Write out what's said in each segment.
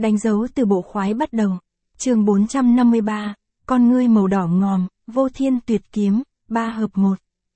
Đánh dấu từ bộ khoái bắt đầu. Chương 453, con ngươi màu đỏ ngòm, vô thiên tuyệt kiếm, 3 hợp 1.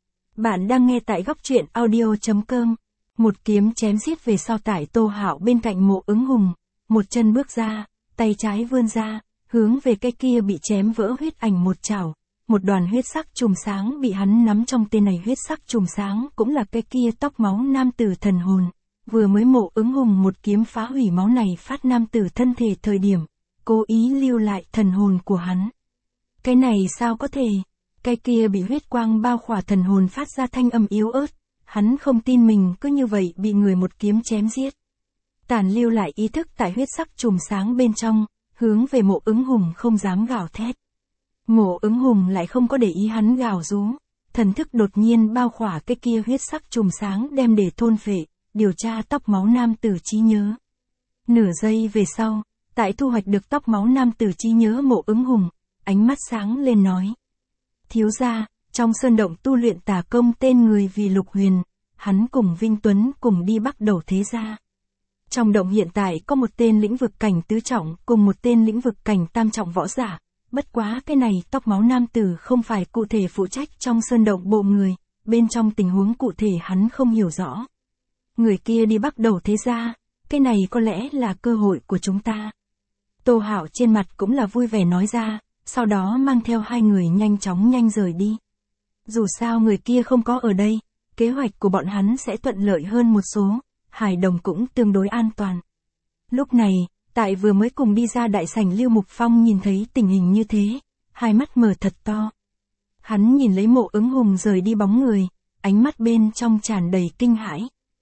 Bạn đang nghe tại góc truyện audio.com. Một kiếm chém giết về sau tải Tô Hạo bên cạnh Mộ Ứng Hùng, một chân bước ra, tay trái vươn ra, hướng về cái kia bị chém vỡ huyết ảnh một chảo. Một đoàn huyết sắc chùm sáng bị hắn nắm trong tên này, huyết sắc chùm sáng cũng là cái kia tóc máu nam tử thần hồn. Vừa mới Mộ Ứng Hùng một kiếm phá hủy máu này phát nam tử thân thể thời điểm, cố ý lưu lại thần hồn của hắn. Cái này sao có thể? Cái kia bị huyết quang bao khỏa thần hồn phát ra thanh âm yếu ớt, hắn không tin mình cứ như vậy bị người một kiếm chém giết. Tàn lưu lại ý thức tại huyết sắc chùm sáng bên trong, hướng về Mộ Ứng Hùng không dám gào thét. Mộ Ứng Hùng lại không có để ý hắn gào rú, thần thức đột nhiên bao khỏa cái kia huyết sắc chùm sáng đem để thôn phệ, điều tra tóc máu nam tử trí nhớ. Nửa giây về sau, tại thu hoạch được tóc máu nam tử trí nhớ Mộ Ứng Hùng, ánh mắt sáng lên nói. Thiếu gia, trong sơn động tu luyện tà công tên người vì Lục Huyền, hắn cùng Vinh Tuấn cùng đi bắt đầu thế gia. Trong động hiện tại có một tên lĩnh vực cảnh tứ trọng cùng một tên lĩnh vực cảnh tam trọng võ giả, bất quá cái này tóc máu nam tử không phải cụ thể phụ trách trong sơn động bộ người, bên trong tình huống cụ thể hắn không hiểu rõ. Người kia đi bắt đầu thế gia, cái này có lẽ là cơ hội của chúng ta. Tô Hạo trên mặt cũng là vui vẻ nói ra, sau đó mang theo hai người nhanh rời đi. Dù sao người kia không có ở đây, kế hoạch của bọn hắn sẽ thuận lợi hơn một số, Hải Đồng cũng tương đối an toàn. Lúc này, tại vừa mới cùng đi ra đại sảnh Lưu Mục Phong nhìn thấy tình hình như thế, hai mắt mở thật to. Hắn nhìn lấy Mộ Ứng Hùng rời đi bóng người, ánh mắt bên trong tràn đầy kinh hãi.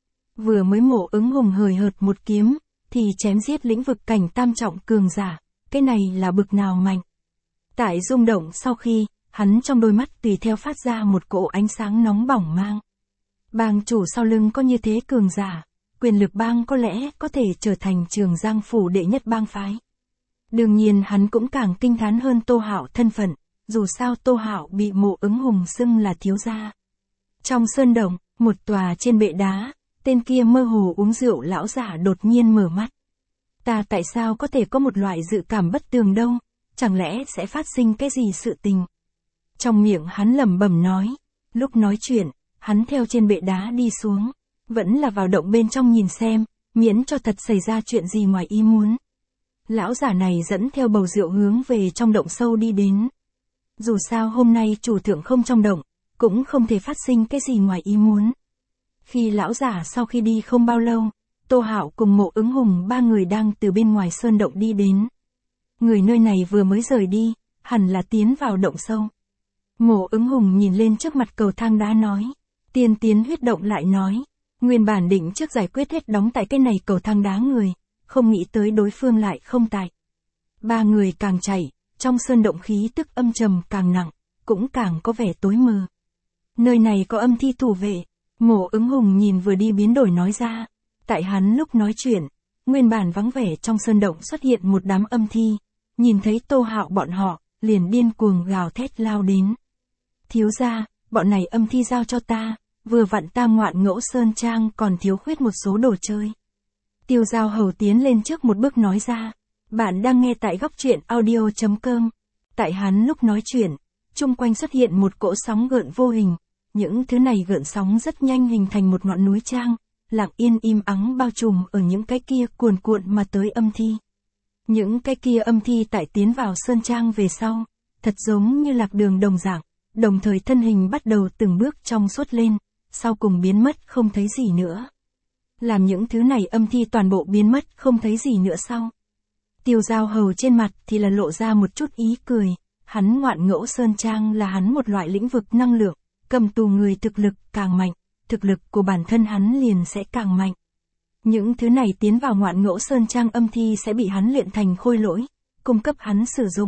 Vừa mới Mộ Ứng Hùng hời hợt một kiếm, thì chém giết lĩnh vực cảnh tam trọng cường giả, cái này là bực nào mạnh. Tại rung động sau khi, hắn trong đôi mắt tùy theo phát ra một cỗ ánh sáng nóng bỏng mang. Bang chủ sau lưng có như thế cường giả, quyền lực bang có lẽ có thể trở thành Trường Giang phủ đệ nhất bang phái. Đương nhiên hắn cũng càng kinh thán hơn Tô Hạo thân phận, dù sao Tô Hạo bị Mộ Ứng Hùng xưng là thiếu gia. Trong sơn động, một tòa trên bệ đá, tên kia mơ hồ uống rượu lão giả đột nhiên mở mắt. Ta tại sao có thể có một loại dự cảm bất tường đâu, chẳng lẽ sẽ phát sinh cái gì sự tình? Trong miệng hắn lẩm bẩm nói, lúc nói chuyện, hắn theo trên bệ đá đi xuống, vẫn là vào động bên trong nhìn xem, miễn cho thật xảy ra chuyện gì ngoài ý muốn. Lão giả này dẫn theo bầu rượu hướng về trong động sâu đi đến. Dù sao hôm nay chủ thượng không trong động, cũng không thể phát sinh cái gì ngoài ý muốn. Khi lão giả sau khi đi không bao lâu, Tô Hạo cùng Mộ Ứng Hùng ba người đang từ bên ngoài sơn động đi đến. Người nơi này vừa mới rời đi, hẳn là tiến vào động sâu. Mộ Ứng Hùng nhìn lên trước mặt cầu thang đá nói. Tiên tiến huyết động lại nói. Nguyên bản định trước giải quyết hết đóng tại cái này cầu thang đá người, không nghĩ tới đối phương lại không tại. Ba người càng chạy, trong sơn động khí tức âm trầm càng nặng, cũng càng có vẻ tối mờ. Nơi này có âm thi thủ vệ. Mộ Ứng Hùng nhìn vừa đi biến đổi nói ra. Tại hắn lúc nói chuyện, nguyên bản vắng vẻ trong sơn động xuất hiện một đám âm thi. Nhìn thấy Tô Hạo bọn họ, liền điên cuồng gào thét lao đến. Thiếu gia, bọn này âm thi giao cho ta, vừa vặn ta Ngoạn Ngẫu Sơn Trang còn thiếu khuyết một số đồ chơi. Tiêu Giao Hầu tiến lên trước một bước nói ra. Bạn đang nghe tại góc truyện audio.com. Tại hắn lúc nói chuyện, chung quanh xuất hiện một cỗ sóng gợn vô hình. Những thứ này gợn sóng rất nhanh hình thành một ngọn núi trang, lặng yên im ắng bao trùm ở những cái kia cuồn cuộn mà tới âm thi. Những cái kia âm thi tại tiến vào sơn trang về sau, thật giống như lạc đường đồng dạng, đồng thời thân hình bắt đầu từng bước trong suốt lên, sau cùng biến mất không thấy gì nữa. Làm những thứ này âm thi toàn bộ biến mất không thấy gì nữa sau. Tiêu Giao Hầu trên mặt thì là lộ ra một chút ý cười, hắn Ngoạn Ngẫu Sơn Trang là hắn một loại lĩnh vực năng lượng, cầm tù người thực lực càng mạnh, thực lực của bản thân hắn liền sẽ càng mạnh. Những thứ này tiến vào Ngoạn Ngẫu Sơn Trang âm thi sẽ bị hắn luyện thành khôi lỗi, cung cấp hắn sử dụng.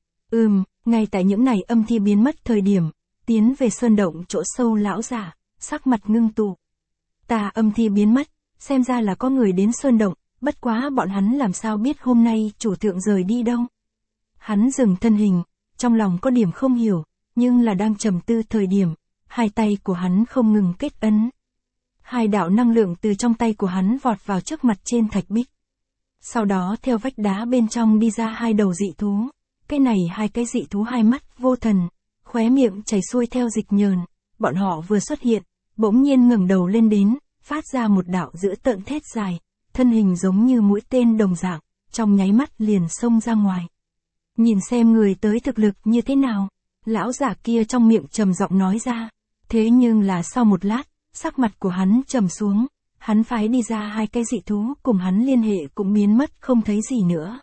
Ngay tại những này âm thi biến mất thời điểm, tiến về sơn động chỗ sâu lão giả, sắc mặt ngưng tụ. Ta âm thi biến mất, xem ra là có người đến sơn động, bất quá bọn hắn làm sao biết hôm nay chủ thượng rời đi đâu. Hắn dừng thân hình, trong lòng có điểm không hiểu, nhưng là đang trầm tư thời điểm, hai tay của hắn không ngừng kết ấn. Hai đạo năng lượng từ trong tay của hắn vọt vào trước mặt trên thạch bích. Sau đó theo vách đá bên trong đi ra hai đầu dị thú. Cái này hai cái dị thú hai mắt vô thần, khóe miệng chảy xuôi theo dịch nhờn. Bọn họ vừa xuất hiện, bỗng nhiên ngẩng đầu lên đến, phát ra một đạo dữ tợn thét dài, thân hình giống như mũi tên đồng dạng, trong nháy mắt liền xông ra ngoài. Nhìn xem người tới thực lực như thế nào, lão giả kia trong miệng trầm giọng nói ra. Thế nhưng là sau một lát, sắc mặt của hắn trầm xuống, hắn phái đi ra hai cái dị thú cùng hắn liên hệ cũng biến mất không thấy gì nữa.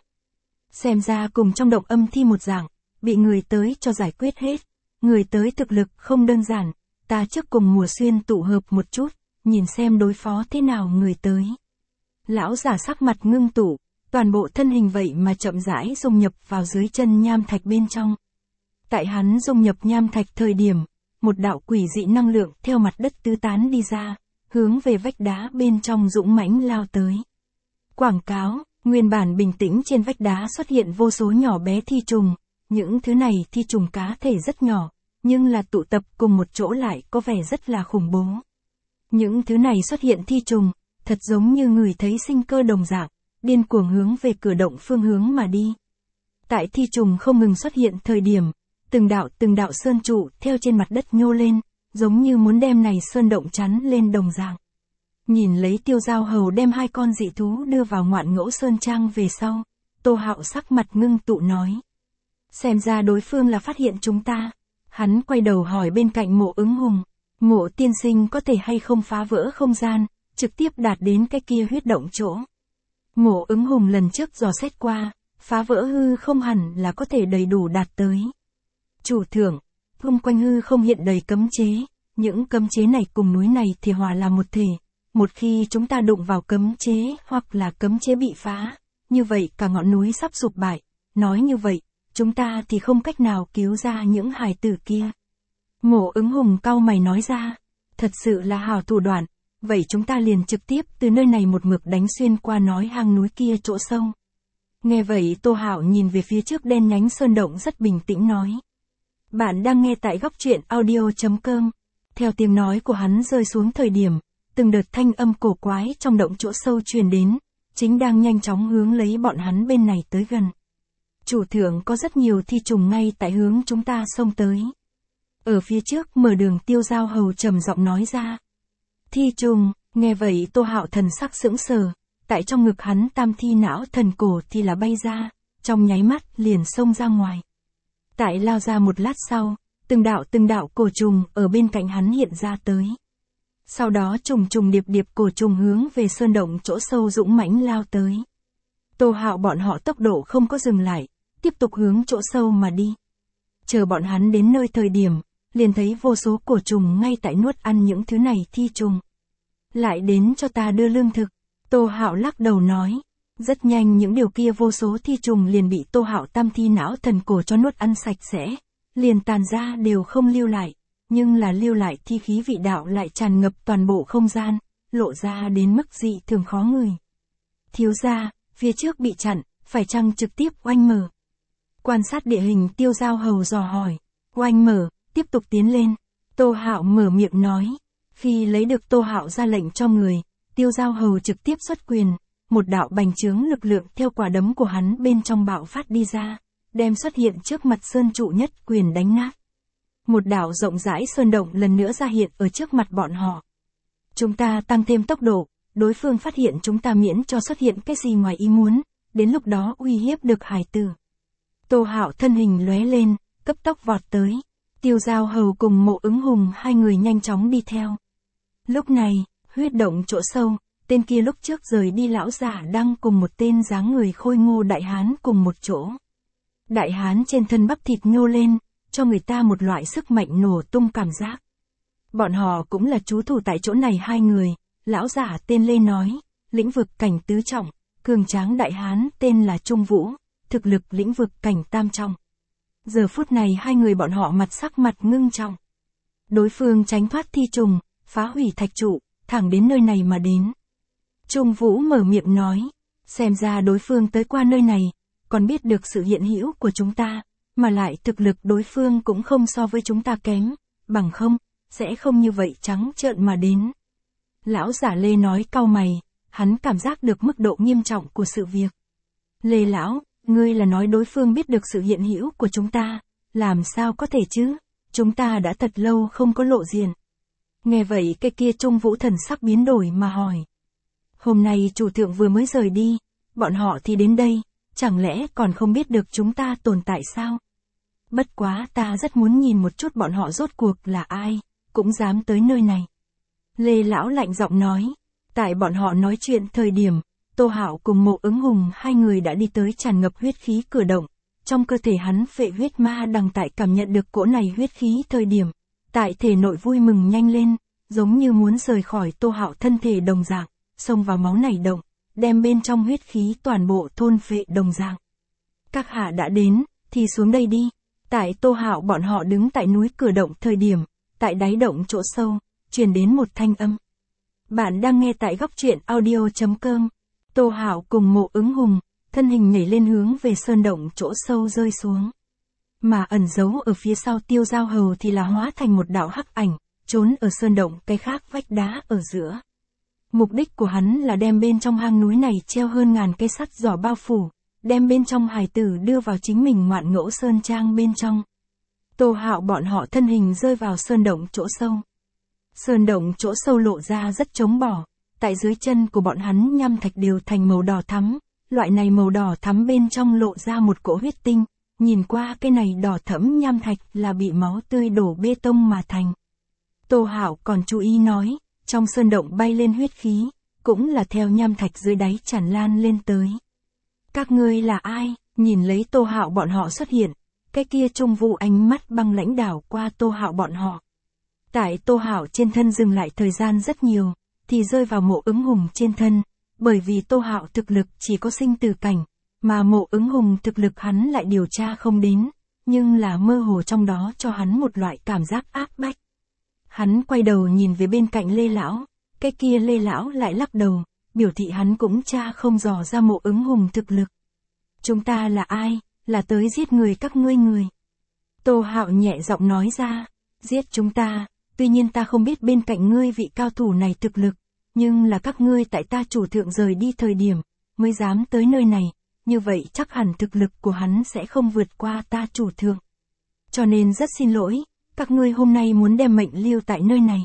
Xem ra cùng trong động âm thi một dạng, bị người tới cho giải quyết hết. Người tới thực lực không đơn giản, ta trước cùng Mùa Xuyên tụ hợp một chút, nhìn xem đối phó thế nào người tới. Lão giả sắc mặt ngưng tụ, toàn bộ thân hình vậy mà chậm rãi dung nhập vào dưới chân nham thạch bên trong. Tại hắn dung nhập nham thạch thời điểm, một đạo quỷ dị năng lượng theo mặt đất tứ tán đi ra, hướng về vách đá bên trong dũng mãnh lao tới. Quảng cáo, nguyên bản bình tĩnh trên vách đá xuất hiện vô số nhỏ bé thi trùng, những thứ này thi trùng cá thể rất nhỏ, nhưng là tụ tập cùng một chỗ lại có vẻ rất là khủng bố. Những thứ này xuất hiện thi trùng, thật giống như người thấy sinh cơ đồng dạng, điên cuồng hướng về cửa động phương hướng mà đi. Tại thi trùng không ngừng xuất hiện thời điểm, từng đạo sơn trụ theo trên mặt đất nhô lên, giống như muốn đem này sơn động chắn lên đồng dạng. Nhìn lấy Tiêu Giao Hầu đem hai con dị thú đưa vào Ngoạn Ngẫu Sơn Trang về sau, Tô Hạo sắc mặt ngưng tụ nói. Xem ra đối phương là phát hiện chúng ta. Hắn quay đầu hỏi bên cạnh Mộ Ứng Hùng, Mộ tiên sinh có thể hay không phá vỡ không gian, trực tiếp đạt đến cái kia huyết động chỗ. Mộ Ứng Hùng lần trước dò xét qua, phá vỡ hư không hẳn là có thể đầy đủ đạt tới. Chủ thượng, xung quanh hư không hiện đầy cấm chế, những cấm chế này cùng núi này thì hòa là một thể. Một khi chúng ta đụng vào cấm chế hoặc là cấm chế bị phá, như vậy cả ngọn núi sắp sụp bại. Nói như vậy, chúng ta thì không cách nào cứu ra những hài tử kia. Mộ Ứng Hùng cau mày nói ra, thật sự là hào thủ đoạn, vậy chúng ta liền trực tiếp từ nơi này một mực đánh xuyên qua nói hang núi kia chỗ sâu. Nghe vậy Tô Hạo nhìn về phía trước đen nhánh sơn động rất bình tĩnh nói. Bạn đang nghe tại góc truyện audio.com. Theo tiếng nói của hắn rơi xuống thời điểm, từng đợt thanh âm cổ quái trong động chỗ sâu truyền đến, chính đang nhanh chóng hướng lấy bọn hắn bên này tới gần. Chủ thượng có rất nhiều thi trùng ngay tại hướng chúng ta xông tới. Ở phía trước mở đường Tiêu Giao Hầu trầm giọng nói ra. Thi trùng, nghe vậy Tô Hạo thần sắc sững sờ, tại trong ngực hắn tam thi não thần cổ thì là bay ra, trong nháy mắt liền xông ra ngoài. Tại lao ra một lát sau, từng đạo cổ trùng ở bên cạnh hắn hiện ra tới. Sau đó trùng điệp cổ trùng hướng về sơn động chỗ sâu dũng mãnh lao tới. Tô Hạo bọn họ tốc độ không có dừng lại, tiếp tục hướng chỗ sâu mà đi. Chờ bọn hắn đến nơi thời điểm, liền thấy vô số cổ trùng ngay tại nuốt ăn những thứ này thi trùng. Lại đến cho ta đưa lương thực, Tô Hạo lắc đầu nói. Rất nhanh những điều kia vô số thi trùng liền bị Tô Hạo tam thi não thần cổ cho nuốt ăn sạch sẽ, liền tàn ra đều không lưu lại, nhưng là lưu lại thi khí vị đạo lại tràn ngập toàn bộ không gian, lộ ra đến mức dị thường khó ngửi. Thiếu gia, phía trước bị chặn, phải chăng trực tiếp oanh mở? Quan sát địa hình Tiêu Giao Hầu dò hỏi. Oanh mở, tiếp tục tiến lên. Tô Hạo mở miệng nói. Khi lấy được Tô Hạo ra lệnh cho người, Tiêu Giao Hầu trực tiếp xuất quyền. Một đạo bành trướng lực lượng theo quả đấm của hắn bên trong bạo phát đi ra, đem xuất hiện trước mặt sơn trụ nhất quyền đánh nát. Một đạo rộng rãi sơn động lần nữa ra hiện ở trước mặt bọn họ. Chúng ta tăng thêm tốc độ, đối phương phát hiện chúng ta miễn cho xuất hiện cái gì ngoài ý muốn, đến lúc đó uy hiếp được hải tử. Tô Hạo thân hình lóe lên, cấp tốc vọt tới. Tiêu Giao Hầu cùng Mộ Ứng Hùng hai người nhanh chóng đi theo. Lúc này, huyết động chỗ sâu, tên kia lúc trước rời đi lão giả đang cùng một tên dáng người khôi ngô đại hán cùng một chỗ. Đại hán trên thân bắp thịt nhô lên, cho người ta một loại sức mạnh nổ tung cảm giác. Bọn họ cũng là trú thủ tại chỗ này hai người, lão giả tên Lê nói, lĩnh vực cảnh tứ trọng, cường tráng đại hán tên là Trung Vũ, thực lực lĩnh vực cảnh tam trọng. Giờ phút này hai người bọn họ sắc mặt ngưng trọng. Đối phương tránh thoát thi trùng, phá hủy thạch trụ, thẳng đến nơi này mà đến. Trung Vũ mở miệng nói, xem ra đối phương tới qua nơi này, còn biết được sự hiện hữu của chúng ta, mà lại thực lực đối phương cũng không so với chúng ta kém, bằng không, sẽ không như vậy trắng trợn mà đến. Lão giả Lê nói cau mày, hắn cảm giác được mức độ nghiêm trọng của sự việc. Lê lão, ngươi là nói đối phương biết được sự hiện hữu của chúng ta, làm sao có thể chứ, chúng ta đã thật lâu không có lộ diện. Nghe vậy cái kia Trung Vũ thần sắc biến đổi mà hỏi. Hôm nay chủ thượng vừa mới rời đi, bọn họ thì đến đây, chẳng lẽ còn không biết được chúng ta tồn tại sao? Bất quá ta rất muốn nhìn một chút bọn họ rốt cuộc là ai, cũng dám tới nơi này. Lê lão lạnh giọng nói, tại bọn họ nói chuyện thời điểm, Tô Hạo cùng Mộ Ứng Hùng hai người đã đi tới tràn ngập huyết khí cửa động, trong cơ thể hắn phệ huyết ma đằng tại cảm nhận được cỗ này huyết khí thời điểm, tại thể nội vui mừng nhanh lên, giống như muốn rời khỏi Tô Hạo thân thể đồng dạng, xông vào máu này động, đem bên trong huyết khí toàn bộ thôn phệ đồng dạng. Các hạ đã đến, thì xuống đây đi. Tại Tô Hạo bọn họ đứng tại núi cửa động thời điểm, tại đáy động chỗ sâu, truyền đến một thanh âm. Bạn đang nghe tại góc truyện audio.com. Tô Hạo cùng Mộ Ứng Hùng, thân hình nhảy lên hướng về sơn động chỗ sâu rơi xuống. Mà ẩn giấu ở phía sau Tiêu Giao Hầu thì là hóa thành một đạo hắc ảnh, trốn ở sơn động cái khác vách đá ở giữa. Mục đích của hắn là đem bên trong hang núi này treo hơn ngàn cây sắt giỏ bao phủ, đem bên trong hài tử đưa vào chính mình ngoạn ngẫu sơn trang bên trong. Tô Hạo bọn họ thân hình rơi vào sơn động chỗ sâu. Sơn động chỗ sâu lộ ra rất trống bỏ, tại dưới chân của bọn hắn nham thạch đều thành màu đỏ thắm, loại này màu đỏ thắm bên trong lộ ra một cỗ huyết tinh, nhìn qua cái này đỏ thẫm nham thạch là bị máu tươi đổ bê tông mà thành. Tô Hạo còn chú ý nói, trong sơn động bay lên huyết khí, cũng là theo nham thạch dưới đáy tràn lan lên tới. Các ngươi là ai? Nhìn lấy Tô Hạo bọn họ xuất hiện, cái kia Trung Vũ ánh mắt băng lãnh đảo qua Tô Hạo bọn họ. Tại Tô Hạo trên thân dừng lại thời gian rất nhiều, thì rơi vào Mộ Ứng Hùng trên thân, bởi vì Tô Hạo thực lực chỉ có sinh tử cảnh, mà Mộ Ứng Hùng thực lực hắn lại điều tra không đến, nhưng là mơ hồ trong đó cho hắn một loại cảm giác áp bách. Hắn quay đầu nhìn về bên cạnh Lê lão, cái kia Lê lão lại lắc đầu, biểu thị hắn cũng tra không dò ra Mộ Ứng Hùng thực lực. Chúng ta là ai? Là tới giết người các ngươi người. Tô Hạo nhẹ giọng nói ra, giết chúng ta, tuy nhiên ta không biết bên cạnh ngươi vị cao thủ này thực lực, nhưng là các ngươi tại ta chủ thượng rời đi thời điểm, mới dám tới nơi này, như vậy chắc hẳn thực lực của hắn sẽ không vượt qua ta chủ thượng. Cho nên rất xin lỗi, các ngươi hôm nay muốn đem mệnh lưu tại nơi này.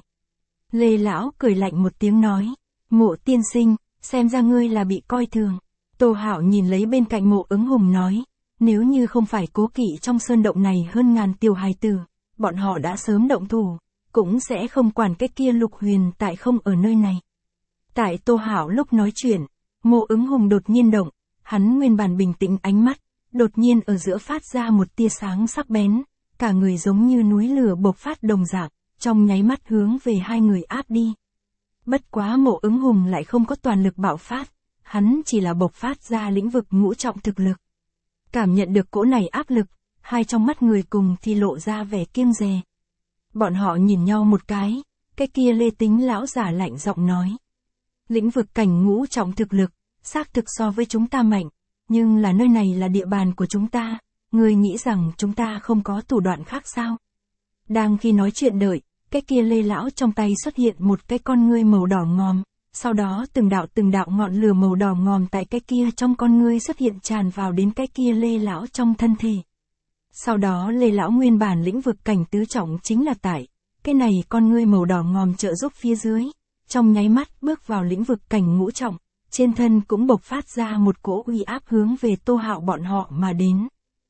Lê lão cười lạnh một tiếng nói, Mộ tiên sinh, xem ra ngươi là bị coi thường. Tô Hạo nhìn lấy bên cạnh Mộ Ứng Hùng nói, nếu như không phải cố kỵ trong sơn động này hơn ngàn tiểu hài tử, bọn họ đã sớm động thủ, cũng sẽ không quản cái kia Lục Huyền tại không ở nơi này. Tại Tô Hạo lúc nói chuyện, Mộ Ứng Hùng đột nhiên động, hắn nguyên bản bình tĩnh ánh mắt, đột nhiên ở giữa phát ra một tia sáng sắc bén, cả người giống như núi lửa bộc phát đồng dạng, trong nháy mắt hướng về hai người áp đi. Bất quá Mộ Ứng Hùng lại không có toàn lực bạo phát, hắn chỉ là bộc phát ra lĩnh vực ngũ trọng thực lực. Cảm nhận được cỗ này áp lực, hai trong mắt người cùng thì lộ ra vẻ kiêng dè. Bọn họ nhìn nhau một cái kia Lê Tính lão giả lạnh giọng nói. Lĩnh vực cảnh ngũ trọng thực lực, xác thực so với chúng ta mạnh, nhưng là nơi này là địa bàn của chúng ta, người nghĩ rằng chúng ta không có thủ đoạn khác sao? Đang khi nói chuyện đợi, cái kia Lê lão trong tay xuất hiện một cái con ngươi màu đỏ ngòm, sau đó từng đạo ngọn lửa màu đỏ ngòm tại cái kia trong con ngươi xuất hiện tràn vào đến cái kia Lê lão trong thân thể. Sau đó Lê lão nguyên bản lĩnh vực cảnh tứ trọng chính là tại cái này con ngươi màu đỏ ngòm trợ giúp phía dưới, trong nháy mắt bước vào lĩnh vực cảnh ngũ trọng, trên thân cũng bộc phát ra một cỗ uy áp hướng về Tô Hạo bọn họ mà đến.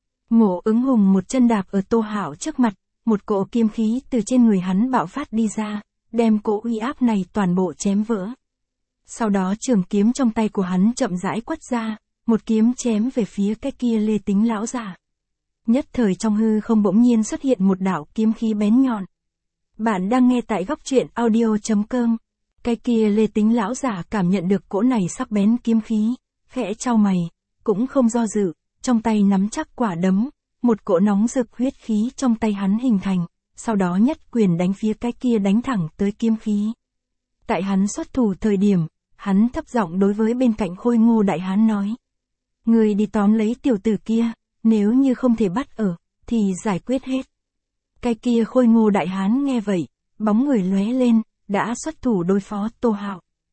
Mộ Ứng Hùng một chân đạp ở Tô Hạo trước mặt, một cỗ kiếm khí từ trên người hắn bạo phát đi ra, đem cỗ uy áp này toàn bộ chém vỡ. Sau đó trường kiếm trong tay của hắn chậm rãi quất ra, một kiếm chém về phía cái kia Lê Tính lão giả. Nhất thời trong hư không bỗng nhiên xuất hiện một đạo kiếm khí bén nhọn. Bạn đang nghe tại góc truyện audio.com. Cái kia Lê Tính lão giả cảm nhận được cỗ này sắc bén kiếm khí, khẽ chau mày, cũng không do dự, trong tay nắm chắc quả đấm, một cỗ nóng rực huyết khí trong tay hắn hình thành, sau đó nhất quyền đánh phía cái kia đánh thẳng tới kiếm khí. Tại hắn xuất thủ thời điểm, hắn thấp giọng đối với bên cạnh Khôi Ngô đại hán nói: "Người đi tóm lấy tiểu tử kia, nếu như không thể bắt ở, thì giải quyết hết." Cái kia Khôi Ngô đại hán nghe vậy, bóng người lóe lên, đã xuất thủ đối phó Tô Hạo.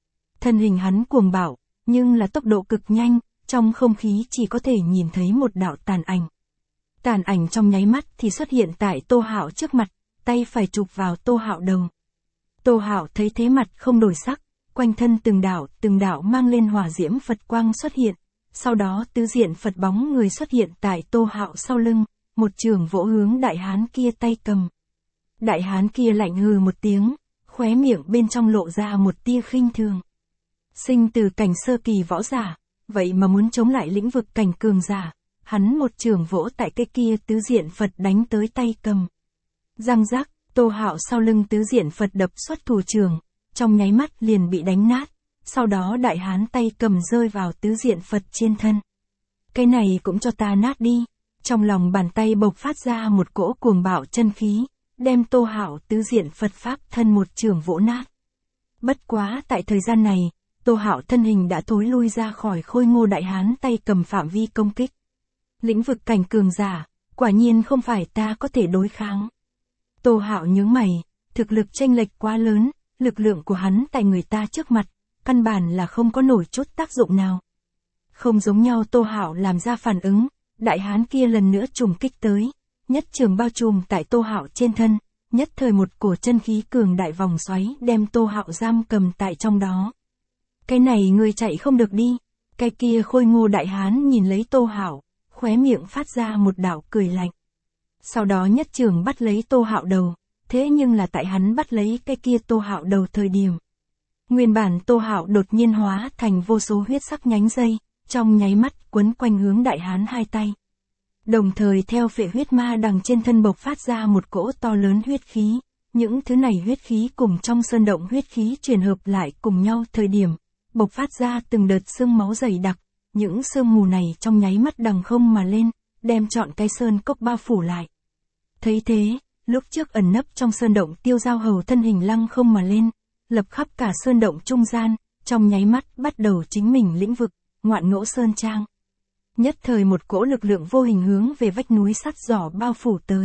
Thân hình hắn cuồng bạo, nhưng là tốc độ cực nhanh, trong không khí chỉ có thể nhìn thấy một đạo tàn ảnh. Tàn ảnh trong nháy mắt thì xuất hiện tại Tô Hạo trước mặt, tay phải chụp vào Tô Hạo đầu. Tô Hạo thấy thế mặt không đổi sắc, quanh thân từng đạo mang lên hỏa diễm Phật quang xuất hiện, sau đó tứ diện Phật bóng người xuất hiện tại Tô Hạo sau lưng, một chưởng vỗ hướng đại hán kia tay cầm. Đại hán kia lạnh hừ một tiếng, khóe miệng bên trong lộ ra một tia khinh thường. Sinh từ cảnh sơ kỳ võ giả, vậy mà muốn chống lại lĩnh vực cảnh cường giả, hắn một chưởng vỗ tại cái kia tứ diện Phật đánh tới tay cầm. Răng rắc, Tô Hạo sau lưng tứ diện Phật đập xuất thủ trường, trong nháy mắt liền bị đánh nát, sau đó đại hán tay cầm rơi vào tứ diện Phật trên thân. Cái này cũng cho ta nát đi, trong lòng bàn tay bộc phát ra một cỗ cuồng bạo chân khí, đem Tô Hạo tứ diện Phật pháp thân một chưởng vỗ nát. Bất quá tại thời gian này, Tô Hạo thân hình đã thối lui ra khỏi khôi ngô đại hán tay cầm phạm vi công kích. Lĩnh vực cảnh cường giả, quả nhiên không phải ta có thể đối kháng. Tô Hạo nhướng mày, thực lực chênh lệch quá lớn, lực lượng của hắn tại người ta trước mặt, căn bản là không có nổi chút tác dụng nào. Không giống nhau Tô Hạo làm ra phản ứng, đại hán kia lần nữa trùng kích tới, nhất trường bao trùm tại Tô Hạo trên thân, nhất thời một cổ chân khí cường đại vòng xoáy đem Tô Hạo giam cầm tại trong đó. Cái này ngươi chạy không được đi, cái kia khôi ngô đại hán nhìn lấy Tô Hạo, khóe miệng phát ra một đạo cười lạnh. Sau đó nhất trường bắt lấy Tô Hạo đầu, thế nhưng là tại hắn bắt lấy cái kia Tô Hạo đầu thời điểm. Nguyên bản Tô Hạo đột nhiên hóa thành vô số huyết sắc nhánh dây, trong nháy mắt quấn quanh hướng đại hán hai tay. Đồng thời theo phệ huyết ma đằng trên thân bộc phát ra một cỗ to lớn huyết khí, những thứ này huyết khí cùng trong sơn động huyết khí truyền hợp lại cùng nhau thời điểm, bộc phát ra từng đợt sương máu dày đặc, những sương mù này trong nháy mắt đằng không mà lên, đem trọn cái sơn cốc bao phủ lại. Thấy thế, lúc trước ẩn nấp trong sơn động Tiêu Giao Hầu thân hình lăng không mà lên, lập khắp cả sơn động trung gian, trong nháy mắt bắt đầu chính mình lĩnh vực, Ngoạn Ngỗ Sơn Trang. Nhất thời một cỗ lực lượng vô hình hướng về vách núi sắt giỏ bao phủ tới.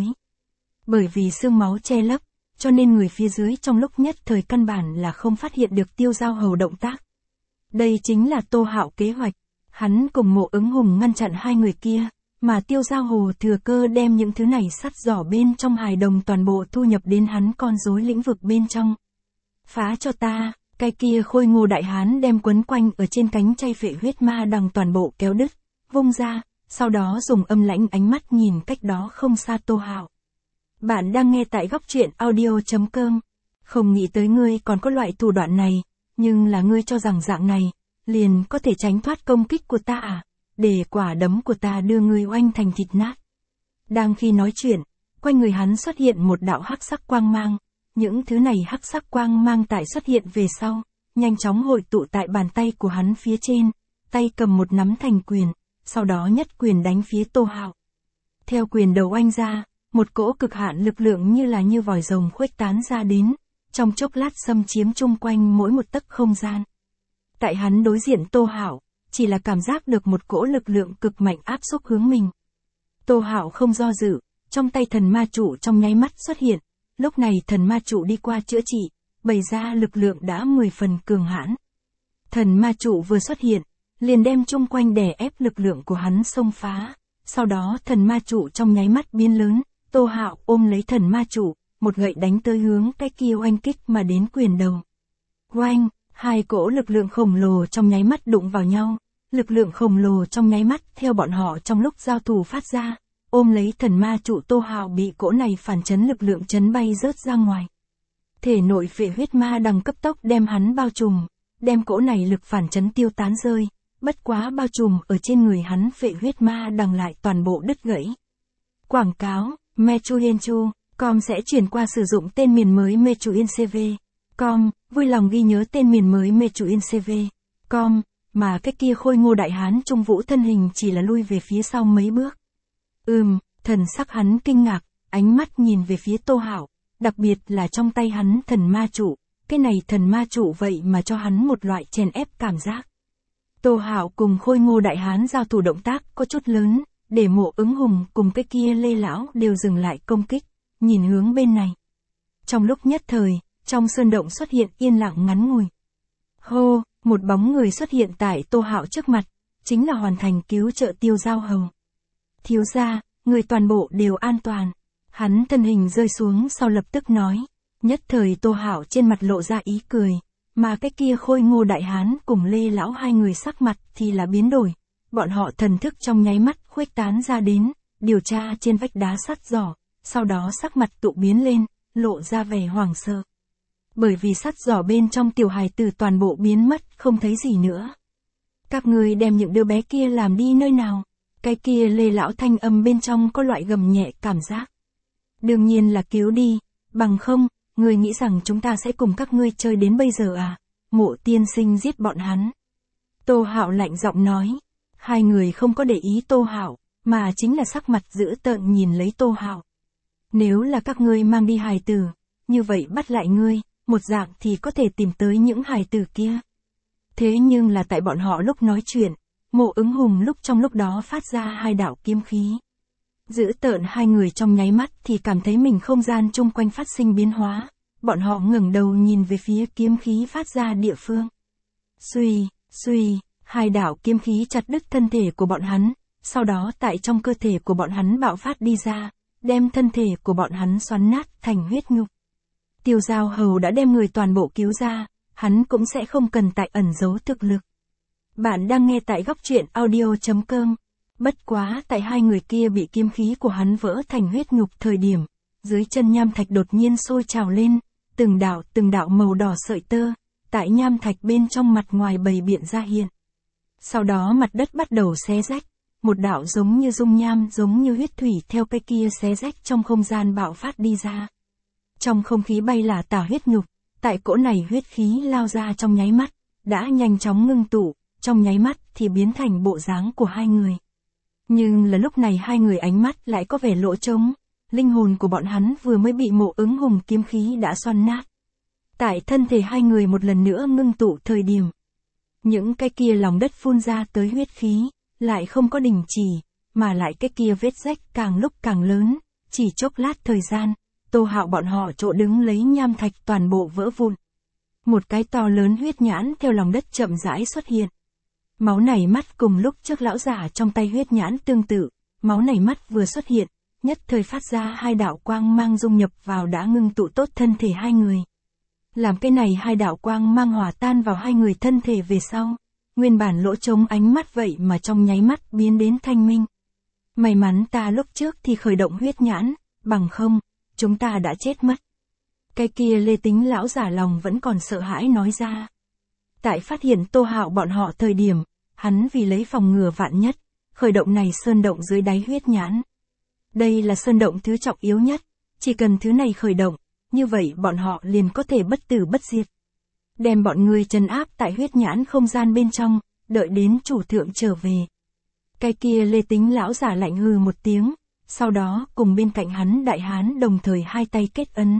Bởi vì sương máu che lấp, cho nên người phía dưới trong lúc nhất thời căn bản là không phát hiện được Tiêu Giao Hầu động tác. Đây chính là Tô Hạo kế hoạch, hắn cùng Mộ Ứng Hùng ngăn chặn hai người kia, mà Tiêu Giao Hầu thừa cơ đem những thứ này sắt giỏ bên trong hài đồng toàn bộ thu nhập đến hắn con rối lĩnh vực bên trong. Phá cho ta, cái kia khôi ngô đại hán đem quấn quanh ở trên cánh chay phệ huyết ma đằng toàn bộ kéo đứt, vung ra, sau đó dùng âm lãnh ánh mắt nhìn cách đó không xa Tô Hạo. Bạn đang nghe tại góc truyện audio.com. Không nghĩ tới ngươi còn có loại thủ đoạn này, nhưng là ngươi cho rằng dạng này, liền có thể tránh thoát công kích của ta à, để quả đấm của ta đưa ngươi oanh thành thịt nát. Đang khi nói chuyện, quanh người hắn xuất hiện một đạo hắc sắc quang mang, những thứ này hắc sắc quang mang tại xuất hiện về sau, nhanh chóng hội tụ tại bàn tay của hắn phía trên, tay cầm một nắm thành quyền, sau đó nhất quyền đánh phía Tô Hạo. Theo quyền đầu oanh ra, một cỗ cực hạn lực lượng như vòi rồng khuếch tán ra đến, trong chốc lát xâm chiếm chung quanh mỗi một tấc không gian. Tại hắn đối diện Tô Hạo, chỉ là cảm giác được một cỗ lực lượng cực mạnh áp xúc hướng mình. Tô Hạo không do dự, trong tay thần ma trụ trong nháy mắt xuất hiện, lúc này thần ma trụ đi qua chữa trị, bày ra lực lượng đã 10 phần cường hãn. Thần ma trụ vừa xuất hiện, liền đem chung quanh đè ép lực lượng của hắn xông phá, sau đó thần ma trụ trong nháy mắt biến lớn, Tô Hạo ôm lấy thần ma trụ, một gậy đánh tới hướng cái kia oanh kích mà đến quyền đầu. Oanh, hai cỗ lực lượng khổng lồ trong nháy mắt đụng vào nhau, lực lượng khổng lồ trong nháy mắt theo bọn họ trong lúc giao thủ phát ra, ôm lấy thần ma trụ Tô Hạo bị cỗ này phản chấn lực lượng chấn bay rớt ra ngoài. Thể nội phệ huyết ma đằng cấp tốc đem hắn bao trùm, đem cỗ này lực phản chấn tiêu tán rơi, bất quá bao trùm ở trên người hắn phệ huyết ma đằng lại toàn bộ đứt gãy. Quảng cáo, Mechuyenchu.com sẽ chuyển qua sử dụng tên miền mới Mechuyencv.com, vui lòng ghi nhớ tên miền mới Mechuyencv.com, mà cái kia khôi ngô đại hán trung vũ thân hình chỉ là lui về phía sau mấy bước. Thần sắc hắn kinh ngạc, ánh mắt nhìn về phía Tô Hạo, đặc biệt là trong tay hắn thần ma trụ, cái này thần ma trụ vậy mà cho hắn một loại chèn ép cảm giác. Tô Hạo cùng khôi ngô đại hán giao thủ động tác có chút lớn, để Mộ Ứng Hùng cùng cái kia Lê lão đều dừng lại công kích, nhìn hướng bên này. Trong lúc nhất thời, trong sơn động xuất hiện yên lặng ngắn ngủi. Hô, Một bóng người xuất hiện tại Tô Hạo trước mặt, chính là hoàn thành cứu trợ Tiêu Giao Hầu. Thiếu gia, người toàn bộ đều an toàn. Hắn thân hình rơi xuống sau lập tức nói. Nhất thời Tô Hạo trên mặt lộ ra ý cười, mà cái kia Khôi Ngô đại hán cùng Lê lão hai người sắc mặt thì là biến đổi. Bọn họ thần thức trong nháy mắt khuếch tán ra đến, điều tra trên vách đá sắt giỏ, sau đó sắc mặt tụ biến lên, lộ ra vẻ hoảng sợ. Bởi vì sắt giỏ bên trong tiểu hài tử toàn bộ biến mất, không thấy gì nữa. Các ngươi đem những đứa bé kia làm đi nơi nào? Cái kia Lê lão thanh âm bên trong có loại gầm nhẹ cảm giác. Đương nhiên là cứu đi, bằng không, ngươi nghĩ rằng chúng ta sẽ cùng các ngươi chơi đến bây giờ à? Mộ tiên sinh giết bọn hắn. Tô Hạo lạnh giọng nói. Hai người không có để ý Tô Hạo, mà chính là sắc mặt dữ tợn nhìn lấy Tô Hạo. Nếu là các ngươi mang đi hài tử, như vậy bắt lại ngươi, một dạng thì có thể tìm tới những hài tử kia. Thế nhưng là tại bọn họ lúc nói chuyện, Mộ Ứng Hùng trong lúc đó phát ra hai đạo kiếm khí. Dữ tợn hai người trong nháy mắt thì cảm thấy mình không gian chung quanh phát sinh biến hóa, bọn họ ngẩng đầu nhìn về phía kiếm khí phát ra địa phương. Xuy, xuy, hai đạo kiếm khí chặt đứt thân thể của bọn hắn, sau đó tại trong cơ thể của bọn hắn bạo phát đi ra, đem thân thể của bọn hắn xoắn nát thành huyết nhục. Tiêu Giao Hầu đã đem người toàn bộ cứu ra, hắn cũng sẽ không cần tại ẩn giấu thực lực. Bạn đang nghe tại góc truyện audio.com. Bất quá tại hai người kia bị kiếm khí của hắn vỡ thành huyết nhục thời điểm, dưới chân nham thạch đột nhiên sôi trào lên, từng đạo màu đỏ sợi tơ, tại nham thạch bên trong mặt ngoài bày biện ra hiện. Sau đó mặt đất bắt đầu xé rách, một đạo giống như dung nham giống như huyết thủy theo cái kia xé rách trong không gian bạo phát đi ra. Trong không khí bay là tả huyết nhục, tại cỗ này huyết khí lao ra trong nháy mắt, đã nhanh chóng ngưng tụ, trong nháy mắt thì biến thành bộ dáng của hai người. Nhưng là lúc này hai người ánh mắt lại có vẻ lỗ trống, linh hồn của bọn hắn vừa mới bị Mộ Ứng Hùng kiếm khí đã xoắn nát. Tại thân thể hai người một lần nữa ngưng tụ thời điểm, những cái kia lòng đất phun ra tới huyết khí, lại không có đình chỉ, mà lại cái kia vết rách càng lúc càng lớn, chỉ chốc lát thời gian, Tô Hạo bọn họ chỗ đứng lấy nham thạch toàn bộ vỡ vụn. Một cái to lớn huyết nhãn theo lòng đất chậm rãi xuất hiện. Máu này mắt cùng lúc trước lão giả trong tay huyết nhãn tương tự, máu này mắt vừa xuất hiện, nhất thời phát ra hai đạo quang mang dung nhập vào đã ngưng tụ tốt thân thể hai người. Làm cái này hai đạo quang mang hòa tan vào hai người thân thể về sau, nguyên bản lỗ trống ánh mắt vậy mà trong nháy mắt biến đến thanh minh. May mắn ta lúc trước thì khởi động huyết nhãn, bằng không, chúng ta đã chết mất. Cái kia Lê Tính lão giả lòng vẫn còn sợ hãi nói ra. Tại phát hiện Tô Hạo bọn họ thời điểm, hắn vì lấy phòng ngừa vạn nhất, khởi động này sơn động dưới đáy huyết nhãn. Đây là sơn động thứ trọng yếu nhất, chỉ cần thứ này khởi động, như vậy bọn họ liền có thể bất tử bất diệt. Đem bọn người trấn áp tại huyết nhãn không gian bên trong, đợi đến chủ thượng trở về. Cái kia Lê Tính lão giả lạnh hừ một tiếng, sau đó cùng bên cạnh hắn đại hán đồng thời hai tay kết ấn.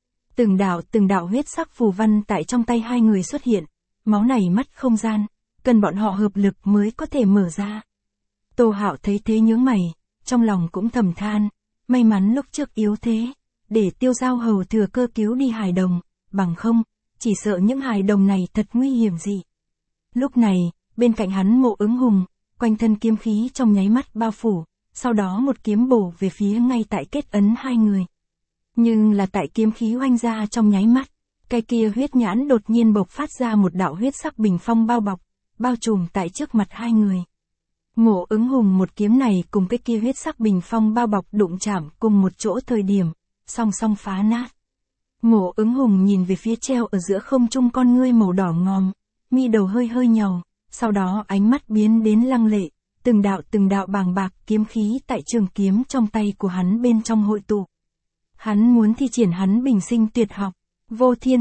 Từng đạo huyết sắc phù văn tại trong tay hai người xuất hiện, máu này mắt không gian, cần bọn họ hợp lực mới có thể mở ra. Tô Hạo thấy thế nhướng mày, trong lòng cũng thầm than, may mắn lúc trước yếu thế, để Tiêu Giao Hầu thừa cơ cứu đi hài đồng, bằng không, chỉ sợ những hài đồng này thật nguy hiểm gì. Lúc này, bên cạnh hắn Mộ Ứng Hùng, quanh thân kiếm khí trong nháy mắt bao phủ, sau đó một kiếm bổ về phía ngay tại kết ấn hai người. Nhưng là tại kiếm khí oanh ra trong nháy mắt, cái kia huyết nhãn đột nhiên bộc phát ra một đạo huyết sắc bình phong bao bọc, bao trùm tại trước mặt hai người. Mộ Ứng Hùng một kiếm này cùng cái kia huyết sắc bình phong bao bọc đụng chạm cùng một chỗ thời điểm, song song phá nát. Mộ Ứng Hùng nhìn về phía treo ở giữa không trung con ngươi màu đỏ ngòm, mi đầu hơi hơi nhàu, sau đó ánh mắt biến đến lăng lệ, từng đạo bàng bạc kiếm khí tại trường kiếm trong tay của hắn bên trong hội tụ. Hắn muốn thi triển hắn bình sinh tuyệt học, Vô Thiên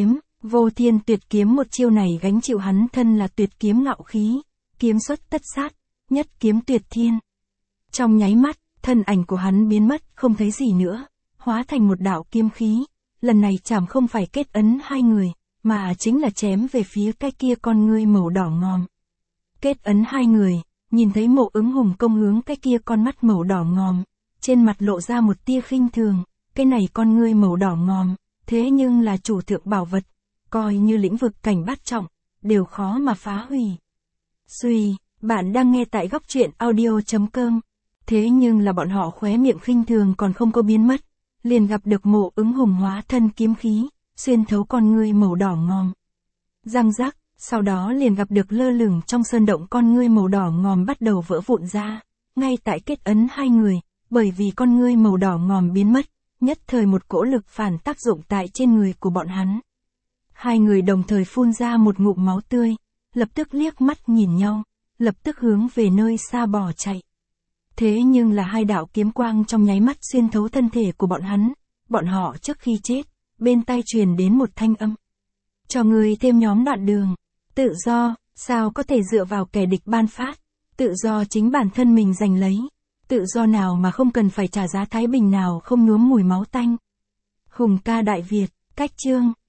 Tuyệt kiếm một chiêu này gánh chịu hắn thân là tuyệt kiếm ngạo khí, kiếm xuất tất sát, nhất kiếm tuyệt thiên. Trong nháy mắt, thân ảnh của hắn biến mất không thấy gì nữa, hóa thành một đạo kiếm khí, lần này chảm không phải kết ấn hai người, mà chính là chém về phía cái kia con ngươi màu đỏ ngòm. Kết ấn hai người, nhìn thấy Mộ Ứng Hùng công hướng cái kia con mắt màu đỏ ngòm, trên mặt lộ ra một tia khinh thường, cái này con ngươi màu đỏ ngòm, thế nhưng là chủ thượng bảo vật, coi như lĩnh vực cảnh bát trọng, đều khó mà phá hủy. Xuy, bạn đang nghe tại góc truyện audio.com. Thế nhưng là bọn họ khóe miệng khinh thường còn không có biến mất, liền gặp được Mộ Ứng Hùng hóa thân kiếm khí, xuyên thấu con ngươi màu đỏ ngòm. Răng rắc, sau đó liền gặp được lơ lửng trong sơn động con ngươi màu đỏ ngòm bắt đầu vỡ vụn ra, ngay tại kết ấn hai người, bởi vì con ngươi màu đỏ ngòm biến mất, nhất thời một cỗ lực phản tác dụng tại trên người của bọn hắn. Hai người đồng thời phun ra một ngụm máu tươi, lập tức liếc mắt nhìn nhau, lập tức hướng về nơi xa bỏ chạy. Thế nhưng là hai đạo kiếm quang trong nháy mắt xuyên thấu thân thể của bọn họ trước khi chết, bên tai truyền đến một thanh âm. Cho người thêm nhóm đoạn đường, tự do, sao có thể dựa vào kẻ địch ban phát, tự do chính bản thân mình giành lấy, tự do nào mà không cần phải trả giá thái bình nào không nhuốm mùi máu tanh. Hùng ca Đại Việt, cách chương.